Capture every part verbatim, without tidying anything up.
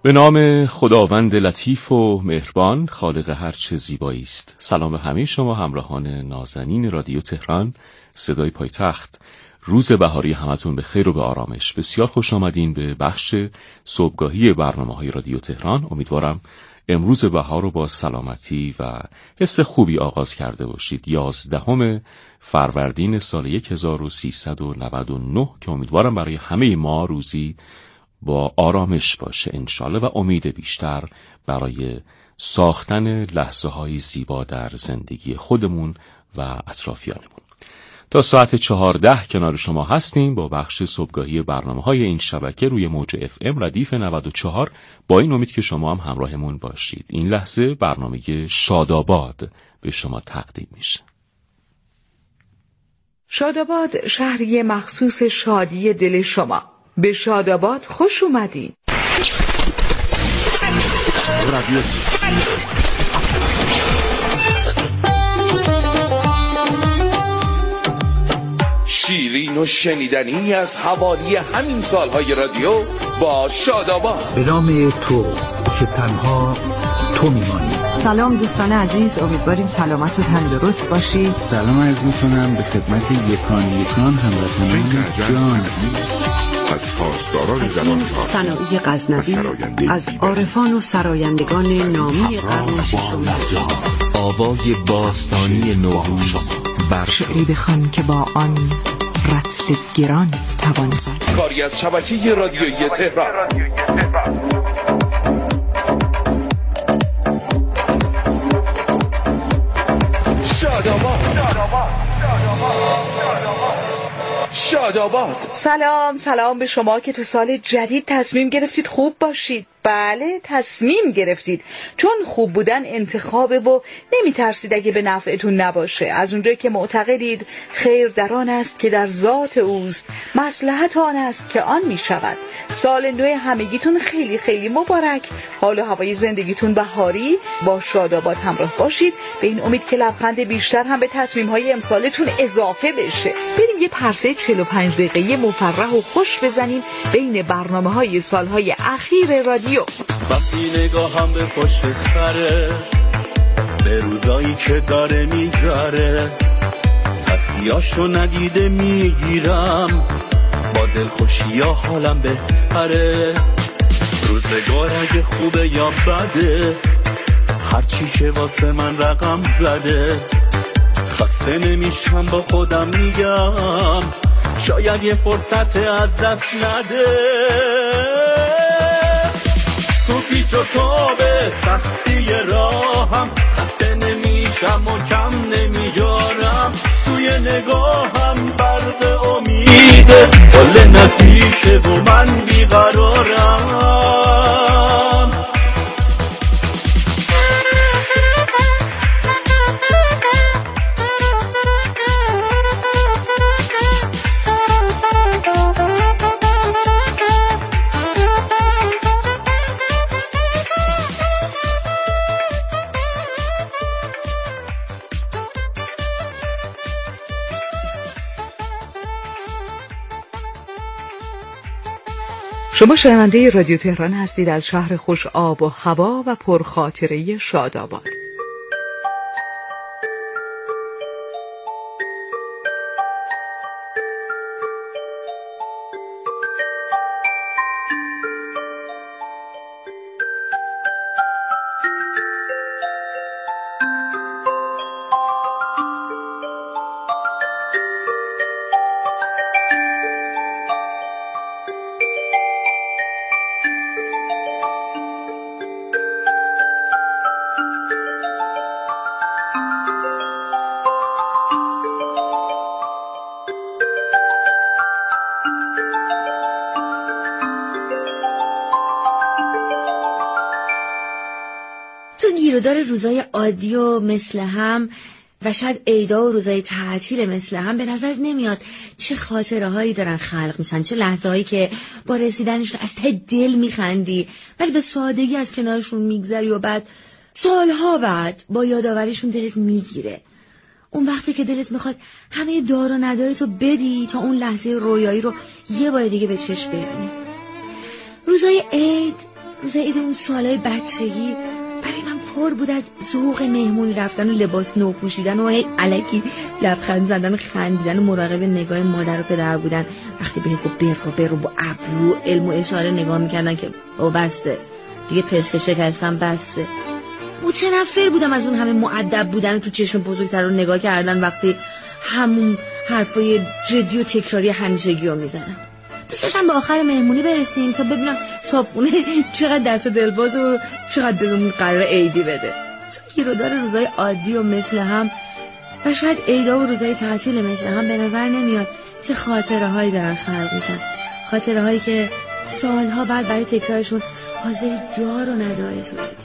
به نام خداوند لطیف و مهربان، خالق هر چه زیبایی است. سلام به همه شما همراهان نازنین رادیو تهران، صدای پایتخت. روز بهاری همتون به خیر و به آرامش. بسیار خوش آمدین به بخش صبحگاهی برنامه‌های رادیو تهران. امیدوارم امروز بهار رو با سلامتی و حس خوبی آغاز کرده باشید. یازدهم فروردین سال هزار و سیصد و نود و نه که امیدوارم برای همه ما روزی با آرامش باشه انشالله و امید بیشتر برای ساختن لحظه های زیبا در زندگی خودمون و اطرافیانمون. تا ساعت چهارده کنار شما هستیم با بخش صبحگاهی برنامه های این شبکه روی موج اف ام ردیف نود و چهار، با این امید که شما هم همراهمون باشید. این لحظه برنامه شاداباد به شما تقدیم میشه. شاداباد شهری مخصوص شادی دل شما. به شاداباد خوش اومدین. شیرین و شنیدنی از حوالی همین سالهای رادیو با شاداباد. به نام تو که تنها تو میمانی. سلام دوستان عزیز، امیدواریم سلامت و تندرست باشید. سلام عرض میکنم به خدمت یکان یکان هموطنان جان. از پاسداران زمان ها، صنایع غزنوی، از عارفان و سرایندگان نامی قرن ششم، آوای باستانی نوروز بر شعری بخوان که با آن رطل گران توان زد. کاری از شبکه رادیویی تهران. شاداباد. شاداباد. سلام سلام به شما که تو سال جدید تصمیم گرفتید خوب باشید. بله، تصمیم گرفتید، چون خوب بودن انتخابه و نمی ترسید اگه به نفعتون نباشه. از اونجایی که معتقدید خیر در آن است که در ذات اوست، مصلحت آن است که آن می شود. سال نو همگیتون خیلی خیلی مبارک. حال و هوای زندگیتون بهاری. با شاداباد همراه باشید به این امید که لبخند بیشتر هم به تصمیم های امسالتون اضافه بشه. بریم یه پرسه چهل و پنج دقیقه مفرح و خوش بزنیم بین برنامه های سالهای اخیر رادیو. وقتی نگاهم به پشت سره، به روزایی که داره میگذره، تخفیاشو ندیده میگیرم، با دلخوشی ها حالم بهتره. روزگار اگه خوبه یا بده، هرچی که واسه من رقم زده، خسته نمیشم با خودم میگم شاید یه فرصت از دست نده. تو پیچ و تابه سختی راهم، خسته نمیشم و کم نمیارم، توی نگاهم برق امیده، کل نزدیکه و من بیقرارم. شما شنونده رادیو تهران هستید از شهر خوش آب و هوا و پرخاطره شاداباد. گیرودار روزای عادی و مثل هم و شاید عیدا و روزای تعطیل مثل هم به نظر نمیاد چه خاطره هایی دارن خلق میشن، چه لحظه هایی که با رسیدنشون از ته دل میخندی ولی به سادگی از کنارشون میگذری و بعد سالها بعد با یادآوریشون دلت میگیره. اون وقتی که دلت میخواد همه دار و ندارتو بدی تا اون لحظه رویایی رو یه بار دیگه به چشم ببینی. روزای عید روز عید اون سالای بچگی برای من پر بود از ذوق مهمونی رفتن و لباس نو پوشیدن و هی الکی لبخند زدن و خندیدن و مراقب نگاه مادر و پدر بودن وقتی بهت با برو برو با ابرو علم و اشاره نگاه میکردن که او بسته دیگه پسته شکستم بسته. متنفر بودم از اون همه مؤدب بودن و تو چشم بزرگتر رو نگاه کردن وقتی همون حرفای جدی و تکراری همیشگی رو میزنم. دوست داشتم به آخر مهمونی برسیم تا ببینم صابخونه چقدر دست دلباز و چقدر بهمون قرار عیدی بده. تو گیرودار روزای عادی و مثل هم و شاید عیدا و روزای تعطیل مثل هم به نظر نمیاد چه خاطره هایی دارن خلق میشن، خاطره هایی که سالها بعد برای تکرارشون حاضری دار و نداره تو بدی.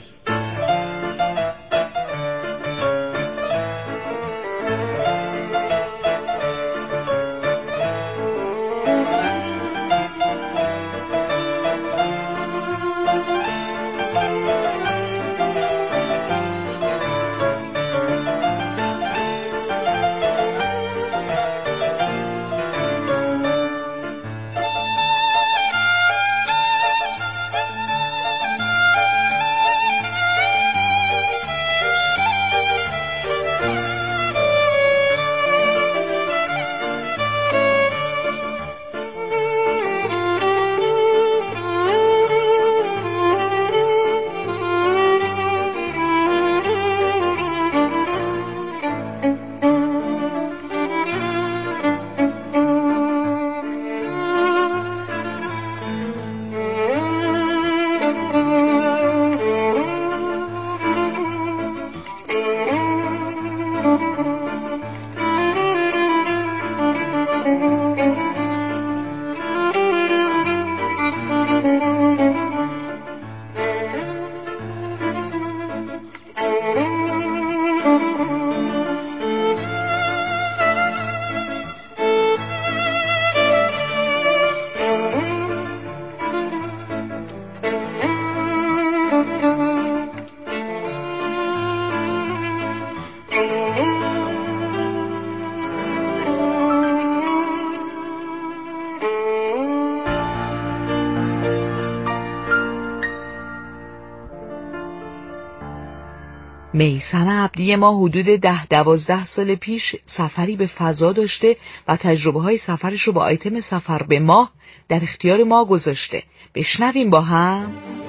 میثم عبدی ما حدود ده دوازده سال پیش سفری به فضا داشته و تجربه های سفرش رو با آیتم سفر به ماه در اختیار ما گذاشته. بشنویم با هم.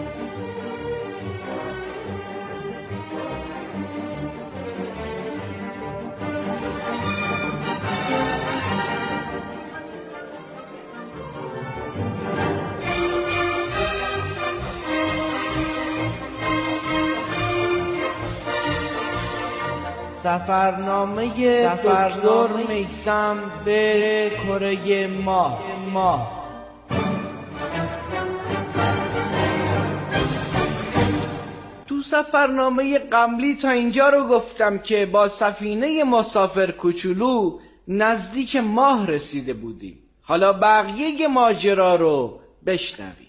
سفرنامه دکتر میثم به کره ماه ماه تو سفرنامه قبلی تا اینجا رو گفتم که با سفینه مسافر کوچولو نزدیک ماه رسیده بودیم. حالا بقیه ماجرا رو بشنوید.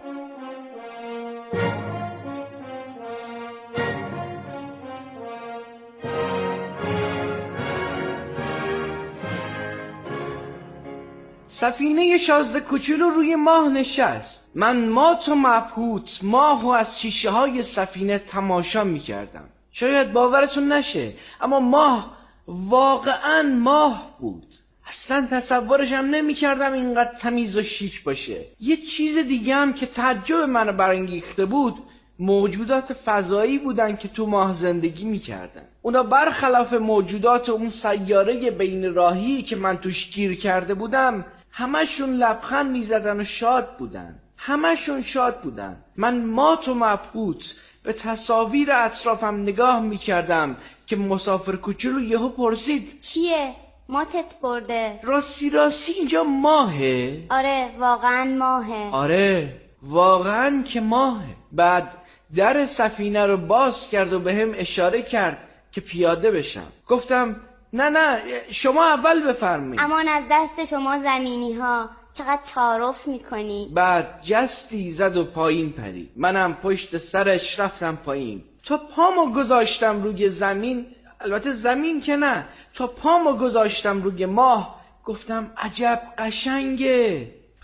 سفینه شازده کوچولو روی ماه نشست. من مات و مبهوت ماه و از شیشه های سفینه تماشا می کردم. شاید باورتون نشه اما ماه واقعا ماه بود. اصلا تصورش هم نمی کردم اینقدر تمیز و شیک باشه. یه چیز دیگه هم که تعجب منو برانگیخته بود موجودات فضایی بودن که تو ماه زندگی می کردن. اونا برخلاف موجودات اون سیاره بین راهی که من توش گیر کرده بودم همشون لبخند میزدن و شاد بودن. همشون شاد بودن. من مات و مبهوت به تصاویر اطرافم نگاه میکردم که مسافر کوچولو یهو پرسید چیه؟ ماتت برده؟ راستی راستی اینجا ماهه؟ آره واقعا ماهه. آره واقعا که ماهه. بعد در سفینه رو باز کرد و به هم اشاره کرد که پیاده بشم. گفتم نه نه شما اول بفرمایید. امان از دست شما زمینی ها، چقدر تعارف میکنی. بعد جستی زد و پایین پرید. منم پشت سرش رفتم پایین. تا پامو گذاشتم روی زمین، البته زمین که نه، تا پامو گذاشتم روی ماه گفتم عجب قشنگه.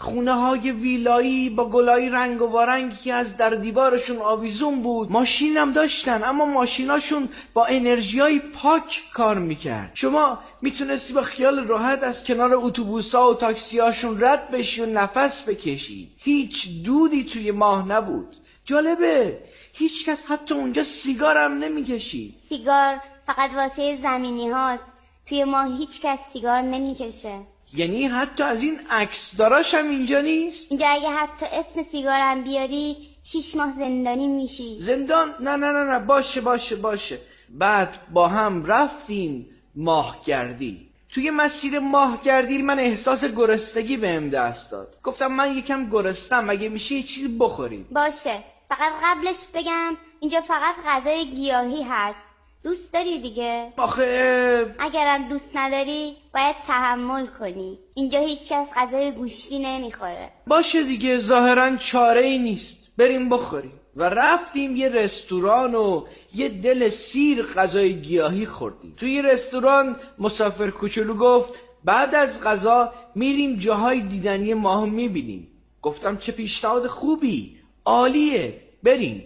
خونه های ویلایی با گلای رنگ و وارنگی که از در دیوارشون آویزون بود. ماشین هم داشتن اما ماشیناشون با انرژیای پاک کار میکرد. شما میتونستی با خیال راحت از کنار اتوبوس‌ها و تاکسی‌هاشون رد بشی و نفس بکشی. هیچ دودی توی ماه نبود. جالبه هیچ کس حتی اونجا سیگار هم نمیکشید. سیگار فقط واسه زمینی هاست. توی ماه هیچ کس سیگار نمیکشه. یعنی حتی از این عکسداراش هم اینجا نیست؟ اینجا اگه حتی اسم سیگارم بیاری شیش ماه زندانی میشی. زندان؟ نه نه نه نه باشه باشه باشه. بعد با هم رفتیم ماهگردی. توی مسیر ماهگردی من احساس گرسنگی بهم دست داد. گفتم من یکم گرسنم، اگه میشه یه چیزی بخوریم. باشه، فقط قبلش بگم اینجا فقط غذای گیاهی هست. دوست داری دیگه؟ آخه اگرم دوست نداری باید تحمل کنی. اینجا هیچ کس غذای گوشتی نمیخوره. باشه دیگه، ظاهرا چاره ای نیست. بریم بخوریم. و رفتیم یه رستوران و یه دل سیر غذای گیاهی خوردیم. توی رستوران مسافر کوچولو گفت بعد از غذا میریم جاهای دیدنی ماه میبینیم. گفتم چه پیشنهاد خوبی، عالیه، بریم.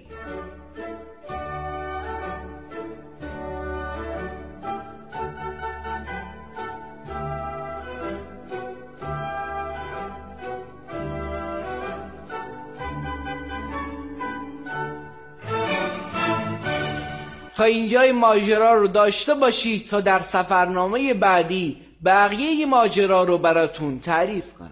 تا اینجای ماجرا رو داشته باشید تا در سفرنامه بعدی بقیه ماجرا رو براتون تعریف کنم.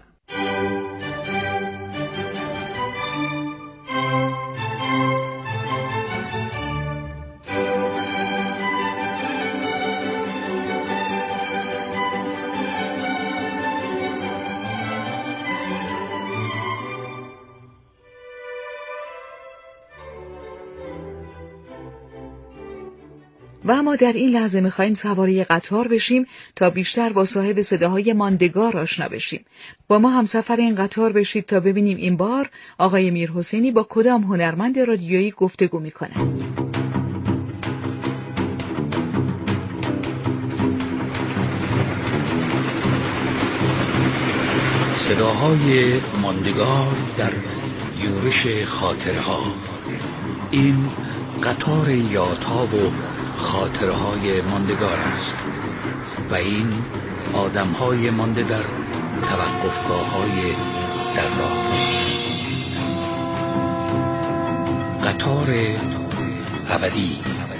و اما در این لحظه می‌خوایم سواره قطار بشیم تا بیشتر با صاحب صداهای ماندگار آشنا بشیم. با ما همسفر این قطار بشید تا ببینیم این بار آقای میرحسینی با کدام هنرمند رادیویی گفتگو می‌کنه. صداهای ماندگار در یورش خاطرها. این قطار یادها و خاطرهای ماندگار است و این آدمهای مانده در توقفگاه‌های در راه. قطار ابدی.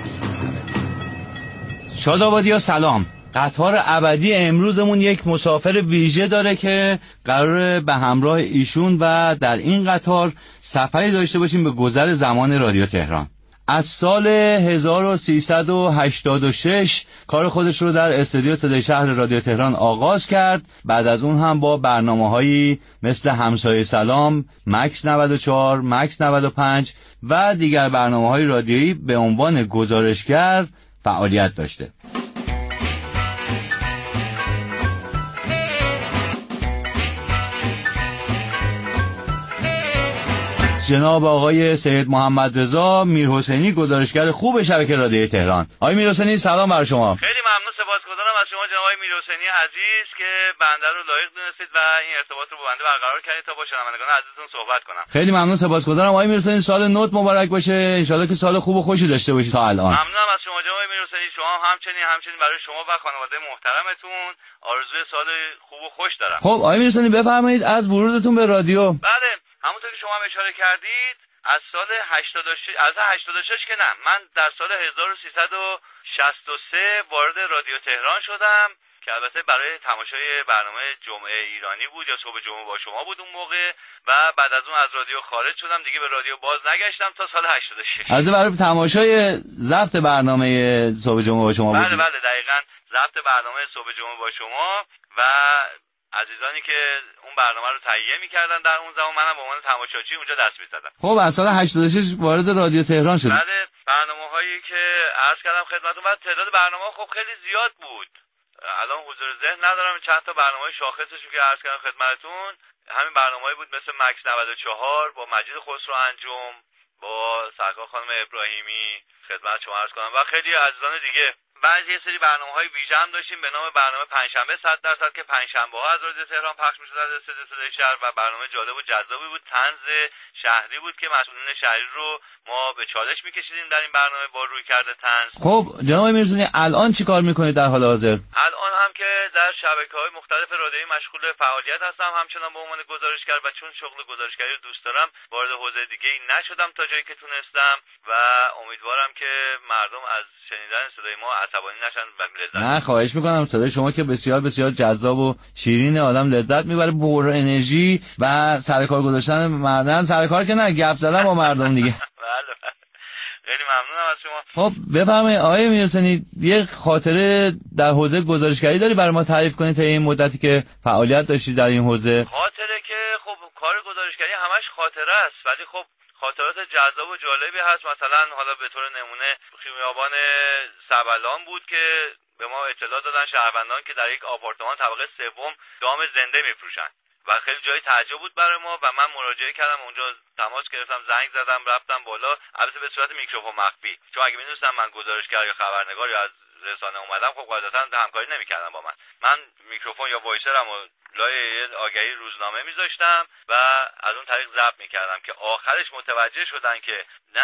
شادابادیا سلام. قطار ابدی امروزمون یک مسافر ویژه داره که قراره به همراه ایشون و در این قطار سفری داشته باشیم به گذر زمان رادیو تهران. از سال هزار و سیصد و هشتاد و شش کار خودش رو در استودیو صدای شهر رادیو تهران آغاز کرد. بعد از اون هم با برنامه‌هایی مثل همسایه سلام، مکس نود و چهار، مکس نود و پنج و دیگر برنامه‌های رادیویی به عنوان گزارشگر فعالیت داشته. جناب آقای سید محمد رضا میرحسینی، گزارشگر خوب شبکه رادیوی تهران. آقای میرحسینی سلام بر شما. خیلی ممنون، سپاسگزارم از شما جناب آقای میرحسینی عزیز که بنده رو لایق دونستید و این ارتباط رو با بنده برقرار کردید تا با شنوندگان عزیزتون صحبت کنم. خیلی ممنون، سپاسگزارم. آقای میرحسینی سال نوت مبارک باشه. ان شاءالله که سال خوب و خوشی داشته باشید تا الان. ممنونم از شما جناب آقای میرحسینی. شما همچنین همچنین برای شما و خانواده محترمتون آرزوی سال خوب و خوش دارم. خب آقای میرحسینی بفرمایید از ورودتون به رادیو. بله، همونطور که شما هم اشاره کردید از سال هشتاد و شش از هشتاد و شش که نه، من در سال هزار و سیصد و شصت و سه وارد رادیو تهران شدم که البته برای تماشای برنامه جمعه ایرانی بود یا صبح جمعه با شما بود اون موقع و بعد از اون از رادیو خارج شدم، دیگه به رادیو باز نگشتم تا سال هشتاد و شش. البته برای تماشای ضبط برنامه صبح جمعه با شما بود. بله بله دقیقاً ضبط برنامه صبح جمعه با شما و عزیزانی که اون برنامه رو تهیه می‌کردن در اون زمان، منم به عنوان تماشاچی اونجا دست می‌زدم. خب از سال هشتاد و شش وارد رادیو تهران شد. بعد برنامه‌هایی که عرض کردم خدمتتون، بعد تعداد برنامه‌ها خب خیلی زیاد بود. الان حضور ذهن ندارم چند تا برنامه شاخصشو که عرض کردم خدمتتون، همین برنامه‌ای بود مثل مکس نود و چهار با مجید خسرو انجم با سرکار خانم ابراهیمی خدمت شما عرض کنم و خیلی عزیزان دیگه. بعد یه سری برنامه‌های ویژه هم داشتیم به نام برنامه پنجشنبه صد درصد که پنجشنبه‌ها از رادیو تهران پخش می‌شد از استودیو صدای شهر و برنامه جالب و جذابی بود. طنز شهری بود که مسئولین شهری رو ما به چالش می‌کشیدیم در این برنامه با رویکرد طنز. خب جناب میرزونی الان چی کار می‌کنید در حال حاضر؟ الان هم که در شبکه‌های مختلف رادیویی مشغول فعالیت هستم، همچنان به عنوان گزارشگر و چون شغل گزارشگری رو دوست دارم وارد حوزه دیگه‌ای نشدم تا جایی که تونستم و امیدوارم که مردم از شنیدن صدای ما عصبانی نشن و لذت. نه خواهش میکنم، صدای شما که بسیار بسیار جذاب و شیرین، آدم لذت میبره، پر انرژی و سرکار گذاشتن مردم، سرکار که نه گپ زدن با مردم دیگه. بله خیلی ممنونم از شما. خب بفرمایید آقای میرحسینی، یه خاطره در حوزه گزارشگری داری برای ما تعریف کنید تا این مدتی که فعالیت داشتید در این حوزه؟ خاطره که خب کار گزارشگری همش خاطره است، ولی خب خاطرات جذاب و جالبی هست. مثلا حالا به طور نمونه خیابان سبلان بود که به ما اطلاع دادن شهروندان که در یک آپارتمان طبقه سوم دام زنده میفروشن و خیلی جای تعجب بود برای ما و من مراجعه کردم اونجا، تماس گرفتم، زنگ زدم، رفتم بالا، البته به صورت میکروفون مخفی، چون اگه میدونستم من گزارشگر یا خبرنگار یا از رسانه اومدم خب قاعدتا همکاری نمیکردن با من. من میکروفون یا وایسرم و لای آگهی روزنامه میذاشتم و از اون طریق ضبط میکردم که آخرش متوجه شدن که نه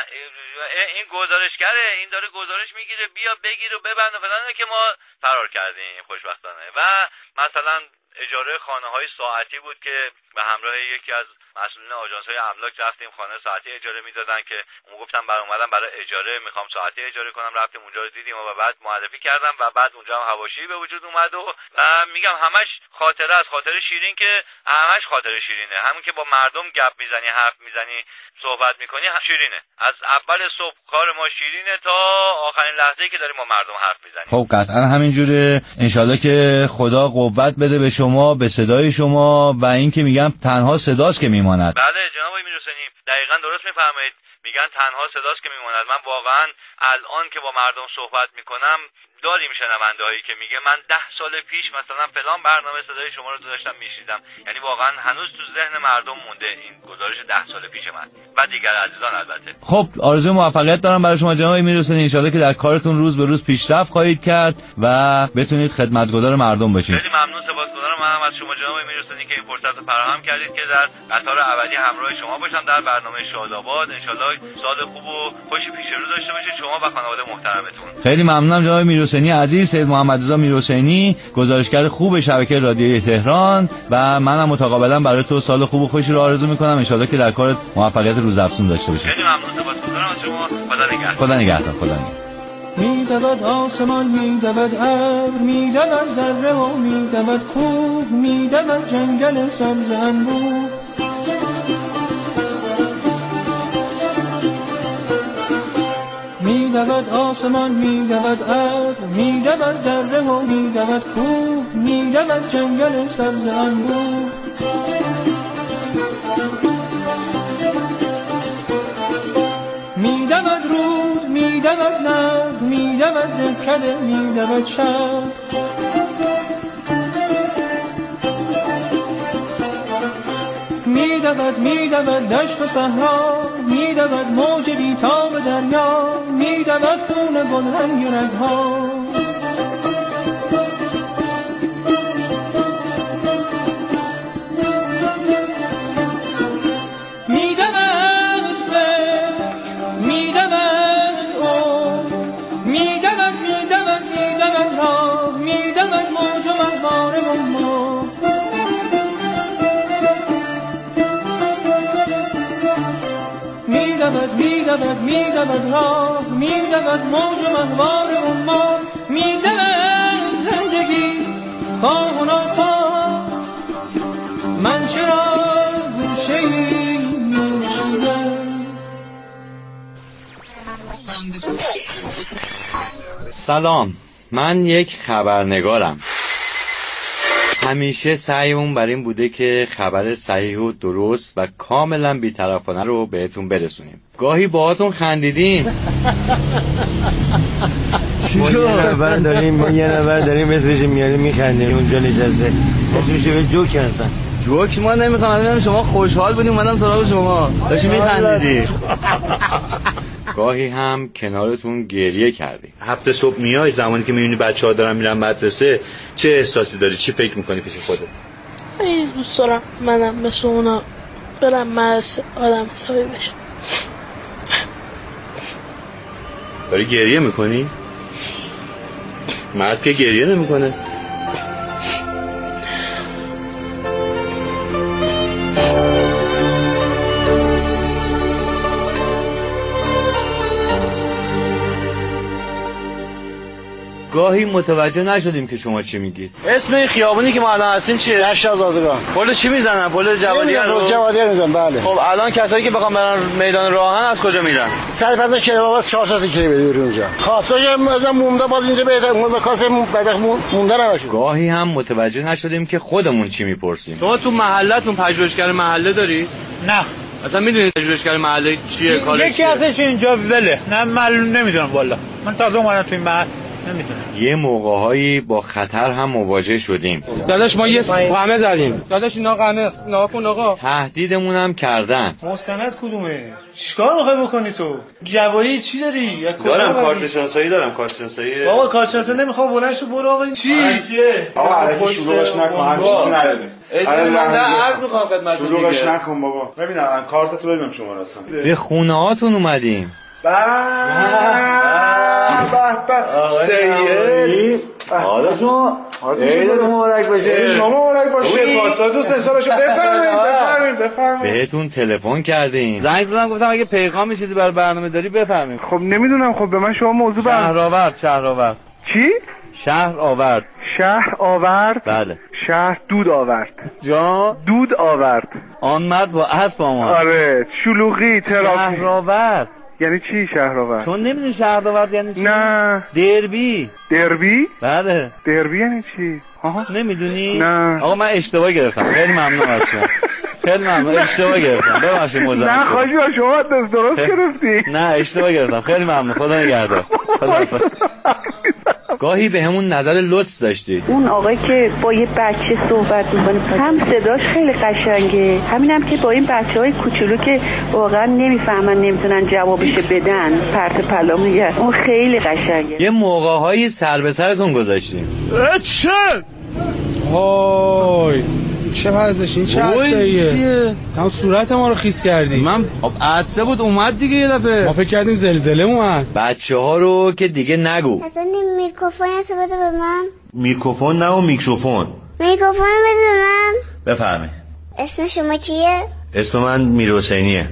این گزارشگره، این داره گزارش میگیره، بیا بگیر و ببند و فلان، که ما فرار کردیم خوشبختانه. و مثلا اجاره خانه‌های ساعتی بود که به همراه یکی از مسئولین آژانس‌های املاک رفتیم خانه ساعتی اجاره میدادن که اون گفتم برام اومدم برای اجاره میخوام ساعتی اجاره کنم، رفتیم اونجا رو دیدیم و بعد معرفی کردم و بعد اونجا هم حواشی به وجود اومد و, و میگم همش خاطره است، خاطره شیرین که همش خاطره شیرینه، همون که با مردم گپ میزنی، حرف میزنی، صحبت میکنی شیرینه. از اول صبح کار ما شیرینه تا آخرین لحظه‌ای که داریم با مردم حرف میزنیم. خب قطعا همینجوره، انشالله که خدا قوت بده به شما، به صدای شما و این که میگم تنها صداست که میماند. بله جناب میرحسینی دقیقاً درست میفرمایید، میگن تنها صداست که میماند. من واقعا الان که با مردم صحبت میکنم داریم شنونده هایی که میگه من ده سال پیش مثلا فلان برنامه صدای شما رو داشتم میشنیدم، یعنی واقعا هنوز تو ذهن مردم مونده این گزارش ده سال پیش من و دیگر عزیزان. البته خب آرزوی موفقیت دارم برای شما جناب میرحسینی، ان شاءالله که در کارتون روز به روز پیشرفت خواهید کرد و بتونید خدمتگزار مردم باشید. خیلی ممنون، سپاسگزارم منم از شما جناب میرحسینی که این فرصت رو فراهم کردید که در قطار ابدی همراه شما باشم در برنامه شاداباد. ان شاءالله سال خوب و خوشی پیش رو داشته باشید شما و خانواده محترمتون. خیلی ممنونم جناب میرحسینی عزیز. سید محمدرضا میرحسینی، گزارشگر خوب شبکه رادیویی تهران، و منم متقابلا برای تو سال خوب و خوشی رو آرزو میکنم، ان شاءالله که در کارت موفقیت روزافزون داشته باشی. خیلی ممنون، سپاسگزارم از شما. خدا نگهدار. خدا نگهدار. خدا نگهدار. میدود آسمان، میدود ابر، میدود دره و میدود کوه، میدود جنگل سبز انبوه، میدود آسمان، میدود ابر، میدود دره و میدود کوه، میدود جنگل سبز انبوه، میدود رود، میدود نهر، میدود دکده، میدود شهر، میدود میدود دشت و صحرا، میدود موج بی‌تاب دریا، میدود خون گلرنگ رگها، میدود میدود راه، میدود موج مهوار اما، میدود زندگی خواه و ناخواه، من چرا گوشه ای میشودم. سلام، من یک خبرنگارم. همیشه سعیمون بر این بوده که خبر صحیح و درست و کاملا بی‌طرفانه رو بهتون برسونیم. گاهی باهاتون خندیدیم. ما یه نفر داریم ما یه نفر داریم اسمش میاریم میخندیم اونجا نشسته، اسمش به جوک هستن. جوک ما نمیخوام. ببینم شما خوشحال بودیم اومدم سراغ شما. داشتی میخندیدی. گاهی هم کنارتون گریه کردی. هفته صبح میای زمانی که میبینی بچه‌ها دارن میرن مدرسه چه احساسی داری؟ چی فکر میکنی پیش خودت؟ ای دوست دارم منم مثل اونا برم مدرسه آدم حسابی بشم. داری گریه میکنی؟ مرد که گریه نمیکنه. گاهی متوجه نشدیم که شما چی میگید. اسم این خیابونی که ما الان هستیم چیه؟ دشت آزادگان. پل چی میزنن؟ پل جوادیه رو؟ پل جوادیه میزنن بله. خب الان کسایی که بخوام برن میدان راهن از کجا میرن؟ صد و پنجاه کیلومتر از چهارصد کیلومتر اونجا. خاصش مثلا مونده باز اینجا بهتر مونده خاصه بعد مونده نباشه. گاهی هم متوجه نشدیم که خودمون چی میپرسیم. شما تو محله‌تون پژوهشگر محله داری؟ نه. اصلا میدونید پژوهشگر محله چیه کارش؟ یکی ازش اینجا وله. نه معلوم نمیدونم والا. من تازه اومدم تو این محل. نمیدونم. یه موقع‌هایی با خطر هم مواجه شدیم. داداش ما یه قمه زدیم. داداش اینا قمه نگاه کن آقا. تهدیدمون هم کردن. مستند کدومه؟ چیکار می‌خوای بکنی تو؟ جوایی چی داری؟ دارم کارت شناسایی دارم کارت شناسایی. بابا کارت شناسایی نمیخوام بلند شو برو آقا. چی؟ آقا علیکی شلوغش نکن همین چیزی نداره. اسم من عرض می‌خوام خدمتتون. شلوغش نکن بابا. ببینم کارتتو بدم شما راستم. به خونه‌هاتون اومدیم. به به سید حالا شما عیدتون مبارک باشه. شما مبارک باشه. پاساتون سه سالشو بفرمایید بفرمایید بفرمایید. بهتون تلفن کردیم. زنگ زدم گفتم اگه پیغامی چیزی برای برنامه داری بفرمایید. خب نمیدونم. خب به من شما موضوع بر شهر آورد شهر آورد. چی؟ شهر آورد. شهر آورد. بله. شهر دود آورد. جا دود آورد. آن مرد با اسب آمد. آره شلوغی ترافیک. شهر آورد یعنی چی شهر آورد؟ چون نمیدونی شهر آورد یعنی چی؟ نه. دربی. دربی؟ بله. دربی یعنی چی؟ آها نمیدونی؟ نه. آقا من اشتباه گرفتم. خیلی ممنون از شما. خیلی ممنون. اشتباه گرفتم. ببخشید مزاحم. نه خواهی شما درست گرفتی. نه اشتباه گرفتم. خیلی ممنون. خدا نگهدار. گاهی به همون نظر لطف داشتید. اون آقایی که با یه بچه صحبت میکنه هم صداش خیلی قشنگه، همینم که با این بچه های کوچولو که واقعا نمیفهمن نمیتونن جوابش بدن پرت پلا میگن، اون خیلی قشنگه. یه موقع‌هایی سر به سرتون گذاشتیم. چه؟ وای چه وضعش این چه عدسه‌ایه؟ تمام صورت ما رو خیس کردی. من خب عدسه بود اومد دیگه یه دفعه. ما فکر کردیم زلزله اومد. بچه‌ها رو که دیگه نگو. اصلا میکروفونتو بده به من. میکروفون نه و میکروفون. میکروفون بده به من. بفرمایید. اسم شما چیه؟ اسم من میرحسینیه.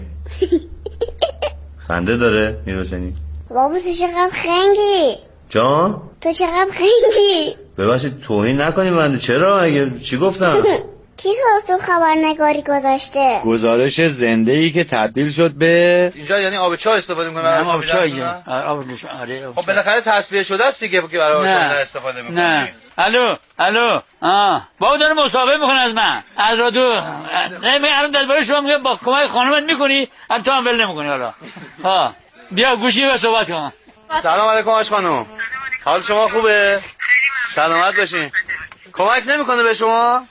خنده داره میرحسینی. بابا تو چقدر خنگی؟ جان؟ تو چقدر خنگی؟ ببخشید توهین نکنی من. چرا؟ اگه چی گفتم؟ کی تو خبرنگاری گذاشته؟ گزارش زنده‌ای که تبدیل شد به اینجا یعنی آب چای استفاده می‌کنه برای آب چای. آب روش آره. خب بالاخره تصفیه شده است دیگه که برای آب چای استفاده می‌کنی. نه. الو الو آ بابا داره مسابقه می‌کنه از من. از رادیو. نه من الان درباره شما میگم با کمک خانومت می‌کنی، الان تو هم ول نمی‌کنی حالا. ها بیا گوشی و صحبت کن. سلام علیکم آش خانم. حال شما خوبه؟ سلامت باشین. کمک نمی‌کنه به شما؟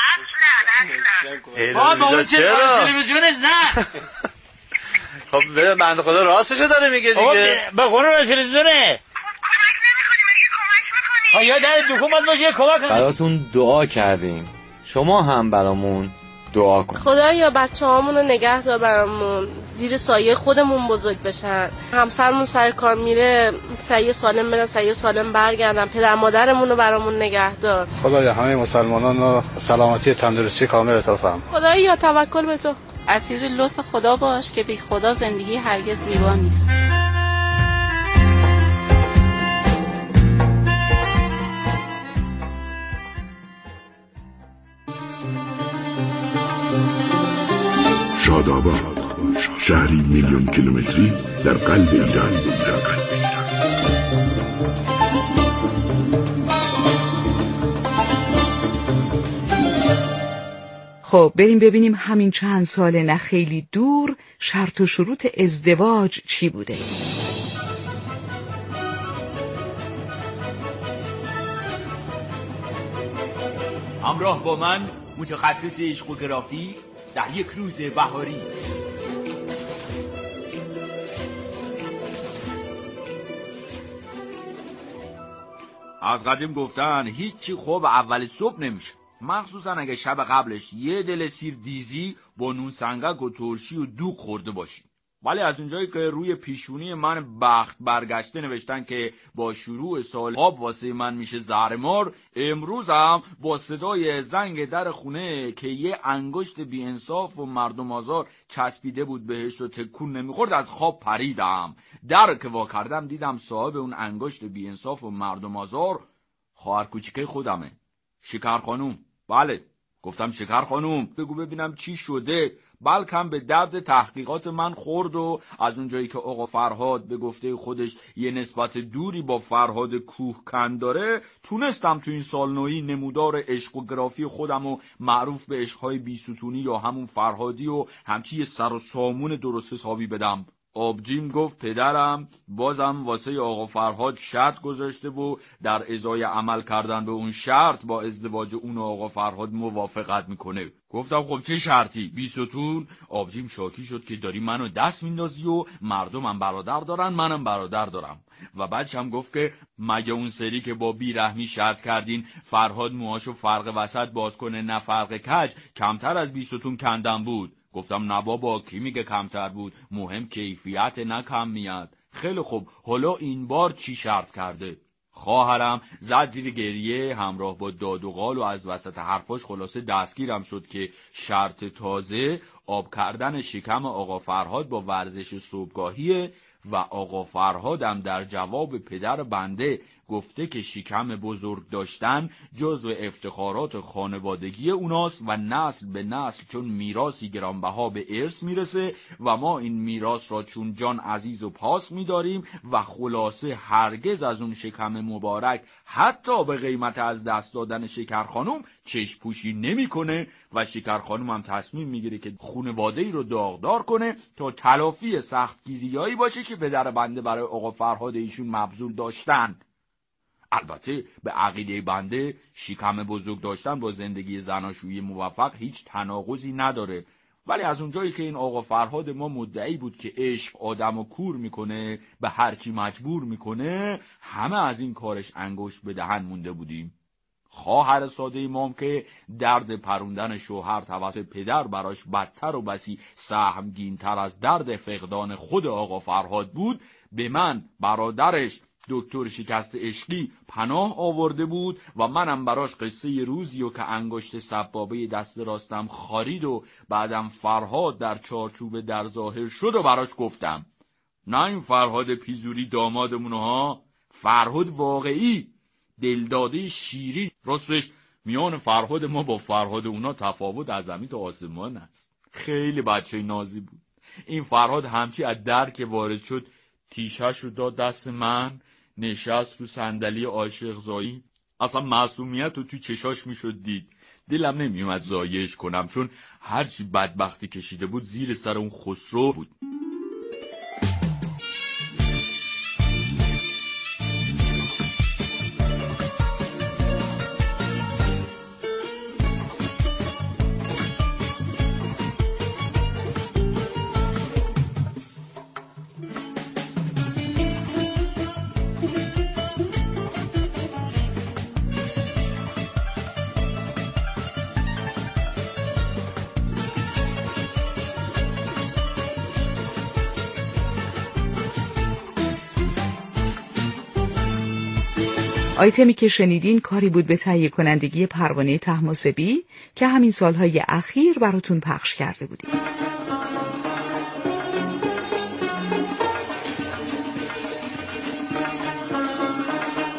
آه با اون چه تلویزیون نه. خب بده بنده خدا راستشو داره میگه دیگه. به قرآن تلویزیونه. ها یا در دکون باید باشه کمک کنید. براتون دعا کردیم. شما هم برامون دعا کن. خدایا بچه‌هامون رو نگه دار برامون، زیر سایه خودمون بزرگ بشن. همسرمون سر کار میره، سایه سالم برن سایه سالم برگردن. پدر مادرمون رو برامون نگه دار. خدایا همه مسلمانان رو سلامتی تندرستی کامل عطا فرما. خدایا توکل به تو. اسیر لطف خدا باش که بی خدا زندگی هرگز زیبا نیست. شاداباد، شهری میلیون کیلومتری در قلب ایران. خب بریم ببینیم همین چند سال نه خیلی دور شرط و شروط ازدواج چی بوده. همراه با من متخصص عشق و گرافی در یک روز بهاری. از قدیم گفتن هیچی خوب اول صبح نمیشه، مخصوصا اگه شب قبلش یه دل سیر دیزی با نون سنگک و ترشی و دوغ خورده باشی. ولی از اونجایی که روی پیشونی من بخت برگشته نوشتن که با شروع سال آب واسه من میشه زهرمار، امروز هم با صدای زنگ در خونه که یه انگشت بی‌انصاف و مردم آزار چسبیده بود بهش و تکون نمیخورد از خواب پریدم. در که وا کردم دیدم صاحب اون انگشت بی‌انصاف و مردم آزار خواهر کوچیکه خودمه، شکر خانوم. بله گفتم شکر خانوم بگو ببینم چی شده. بلکم به درد تحقیقات من خورد و از اونجایی که آقا فرهاد به گفته خودش یه نسبت دوری با فرهاد کوهکن داره، تونستم تو این سال نویی نمودار عشق و گرافی خودم و معروف به عشقهای بیستونی یا همون فرهادی و همچی یه سر و سامون درست حسابی بدم. آبجیم گفت پدرم بازم واسه آقا فرهاد شرط گذاشته و در ازای عمل کردن به اون شرط با ازدواج اون آقا فرهاد موافقت میکنه. گفتم خب چه شرطی؟ بیستون؟ آبجیم شاکی شد که داری منو دست میندازی و مردمم برادر دارن منم برادر دارم. و بعدش هم گفت که مگه اون سری که با بیرحمی شرط کردین فرهاد موهاشو فرق وسط باز کنه نه فرق کج، کمتر از بیستون کندم بود. گفتم نه بابا کی میگه کمتر بود، مهم کیفیت نه کمیت. خیلی خوب حالا این بار چی شرط کرده؟ خواهرم زد زیر گریه همراه با داد و قال و از وسط حرفاش خلاصه دستگیرم شد که شرط تازه آب کردن شکم آقا فرهاد با ورزش صبحگاهیه و آقا فرهادم در جواب پدر بنده گفته که شکم بزرگ داشتن جزو افتخارات خانوادگی اوناست و نسل به نسل چون میراثی گرانبها به ارث میرسه و ما این میراث را چون جان عزیز و پاس میداریم و خلاصه هرگز از اون شکم مبارک حتی به قیمت از دست دادن شکر خانوم چشم پوشی نمی کنه و شکر خانوم هم تصمیم میگیره که خانواده‌ای رو داغدار کنه تا تلافی سختگیریایی باشه که پدر بنده برای آقا فرهاد ایشون مبذول داشتن. البته به عقیده بنده شکم بزرگ داشتن با زندگی زناشویی موفق هیچ تناقضی نداره، ولی از اونجایی که این آقا فرهاد ما مدعی بود که عشق آدمو کور میکنه به هرچی مجبور میکنه، همه از این کارش انگشت به دهن مونده بودیم. خواهر ساده مام که درد پروندن شوهر توسط پدر براش بدتر و بسی سهمگین‌تر از درد فقدان خود آقا فرهاد بود، به من برادرش دکتر شکست عشقی پناه آورده بود و منم براش قصه روزی و که انگشت سبابه دست راستم خارید و بعدم فرهاد در چارچوب در ظاهر شد و براش گفتم. نه این فرهاد پیزوری دامادمونه ها، فرهاد واقعی دلداده شیرین. راستش میان فرهاد ما با فرهاد اونا تفاوت از زمین تا آسمان است. خیلی بچه نازی بود. این فرهاد همچی از در که وارد شد تیشش رو داد دست من، نشست رو صندلی عاشق زایی. اصلا معصومیت رو توی چشاش میشد دید. دلم نمیومد زایش کنم چون هرچی بدبختی کشیده بود زیر سر اون خسرو بود. آیتمی که شنیدین کاری بود به تهیه کنندگی پروانه طهماسبی که همین سالهای اخیر براتون پخش کرده بودیم.